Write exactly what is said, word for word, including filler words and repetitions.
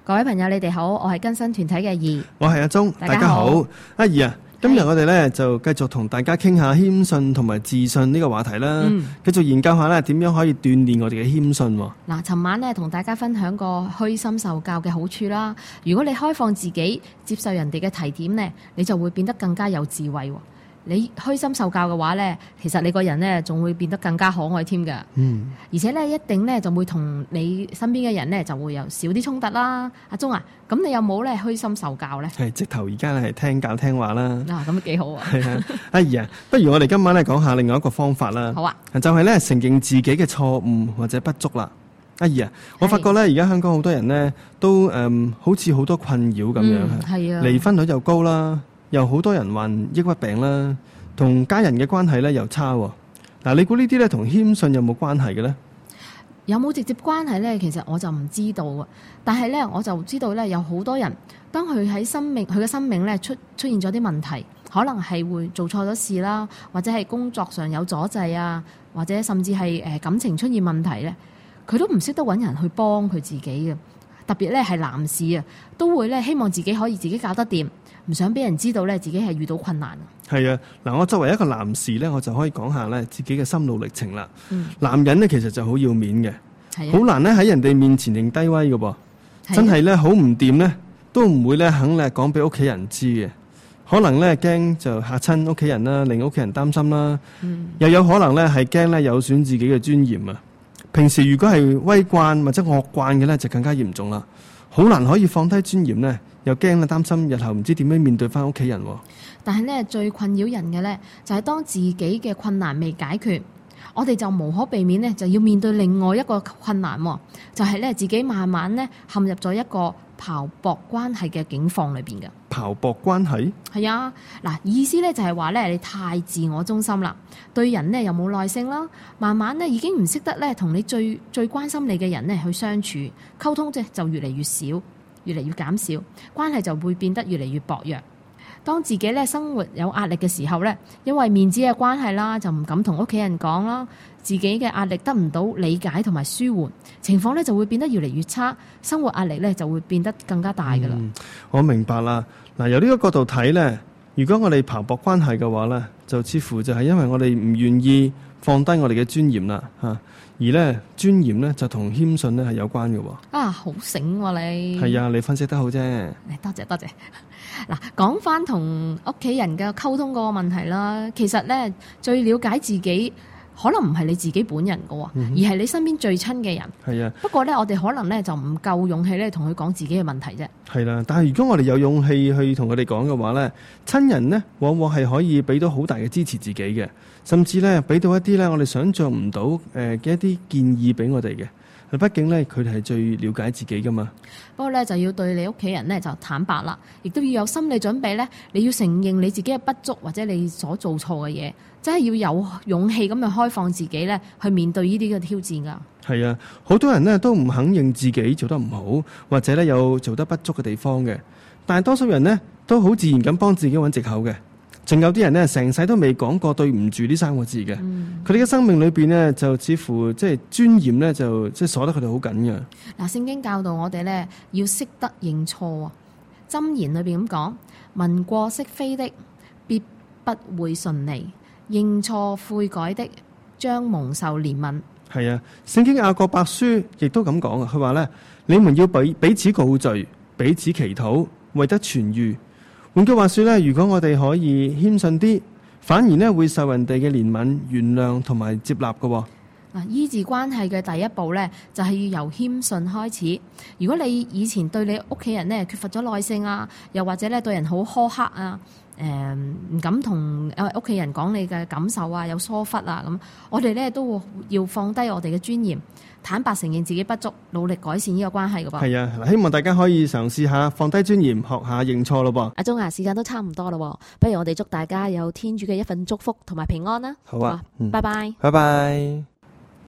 各位朋友，你哋好，我係更新團體嘅怡， 我係阿鐘， 大家好。 阿怡啊，今日我哋咧就繼續同大家傾下謙遜同埋自信呢個話題啦。嗯，繼續研究下咧點樣可以鍛煉我哋嘅謙遜。 嗱，尋晚咧同大家分享過虛心受教嘅好處啦。如果你開放自己，接受人哋嘅提點呢，你就會變得更加有智慧。你虛心受教嘅話呢，其實你個人呢仲會變得更加可愛添㗎。嗯，而且呢，一定呢就會同你身邊嘅人呢就會有少啲衝突啦。阿鐘啊，咁你有冇呢虛心受教呢？ 係直頭而家係聽教聽話啦。 嗱，咁幾好啊。 係啊，阿怡啊，不如我哋今晚咧講下另外一個方法啦。 好啊， 就係咧承認自己嘅錯誤或者不足啦。阿怡啊，我發覺咧而家香港好多人呢都誒、嗯、好似好多困擾咁樣。 嗯，係啊， 離婚率又高啦。又好多人患抑鬱病啦，同家人嘅關係咧又差。嗱，你估呢啲咧同謙遜有冇關係嘅咧？ 有冇直接關係咧？其實我就唔知道啊。但係咧，我就知道咧，有好多人當佢喺生命佢嘅生命咧出出現咗啲問題，可能係會做錯咗事啦，或者係工作上有阻滯啊，或者甚至係誒感情出現問題咧，佢都唔識得揾人去幫佢自己嘅。特別咧係男士啊，都會咧希望自己可以自己搞得掂。唔想俾人知道咧，自己係遇到困難。 係啊，嗱，我作為一個男士咧，我就可以講下咧自己嘅心路歷程啦。嗯，男人咧其實就好要面嘅，好難咧喺人哋面前認低威嘅噃。真係咧好唔掂咧，都唔會咧肯咧講俾屋企人知嘅。可能咧驚就嚇親屋企人啦，令屋企人擔心啦。嗯，又有可能咧係驚咧有損自己嘅尊嚴啊。平時如果係威慣或者惡慣嘅咧，就更加嚴重啦。好難可以放低尊嚴咧。又驚啦，擔心日後唔知點樣面對翻屋企人。 但係咧，最困擾人嘅咧，就係當自己嘅困難未解決，我哋就無可避免咧，就要面對另外一個困難，就係咧自己慢慢咧陷入咗一個刨薄關係嘅境況裏邊嘅。 刨薄關係？係啊，嗱，意思咧就係話咧，你太自我中心啦，對人咧又冇耐性啦，慢慢咧已經唔識得咧同你最最關心你嘅人咧去相處，溝通啫就越嚟越少。越嚟越減少，關係就會變得越嚟越薄弱。當自己咧生活有壓力嘅時候咧，因為面子嘅關係啦，就唔敢同屋企人講啦，自己嘅壓力得唔到理解同埋舒緩，情況咧就會變得越嚟越差，生活壓力咧就會變得更加大噶啦。 嗯，我明白啦。嗱，由呢個角度睇咧，如果我哋刨薄關係嘅話咧，就似乎就係因為我哋唔願意放低我哋嘅尊嚴啦，嚇。而咧尊嚴咧就同謙遜咧係有關嘅喎。 啊，好醒喎你！ 係啊，你分析得好啫。 多謝多謝。嗱，講翻同屋企人嘅溝通嗰個問題啦，其實咧最了解自己，可能唔係你自己本人嘅喎，嗯，而係你身邊最親嘅人。係啊。不過咧，我哋可能咧就唔夠勇氣咧同佢講自己嘅問題啫。係啦，但係如果我哋有勇氣去同佢哋講嘅話咧，親人呢往往係可以俾到好大嘅支持自己嘅。甚至咧，俾到一啲咧，我哋想像唔到誒嘅一啲建議俾我哋嘅。畢竟咧，佢哋係最了解自己噶嘛。不過咧，就要對你屋企人咧就坦白啦，亦都要有心理準備咧。你要承認你自己嘅不足或者你所做錯嘅嘢，真係要有勇氣咁去開放自己咧，去面對呢啲嘅挑戰噶。係啊，好多人呢都唔肯認自己做得唔好，或者咧有做得不足嘅地方嘅。但係多數人呢都好自然咁幫自己揾藉口嘅。仲有啲人呢，成世都未講過對唔住呢三個字嘅。佢哋嘅生命裏邊呢，就似乎即係尊嚴呢，就即係鎖得佢哋好緊嘅。嗱，聖經教導我哋呢，要識得認錯啊。箴言裏邊咁講，聞過識非的，必不會順利；認錯悔改的，將蒙受憐憫。係啊，聖經雅各伯書亦都咁講啊。佢話呢，你們要彼彼此告罪，彼此祈禱，為得痊愈。換句話說咧，如果我哋可以謙遜啲，反而咧會受人哋嘅憐憫、原諒同埋接納嘅。嗱，醫治關係嘅第一步咧，就係要由謙遜開始。如果你以前對你屋企人咧缺乏咗耐性啊，又或者咧對人好苛刻啊，誒唔敢同誒屋企人講你嘅感受啊，有疏忽啊咁，我哋咧都會要放低我哋嘅尊嚴，坦白承認自己不足，努力改善呢個關係嘅噃。係啊，希望大家可以嘗試下放低尊嚴，學下認錯咯噃。阿鐘啊，時間都差唔多咯，不如我哋祝大家有天主嘅一份祝福同埋平安啦。好啊，好嗯、拜拜。拜拜。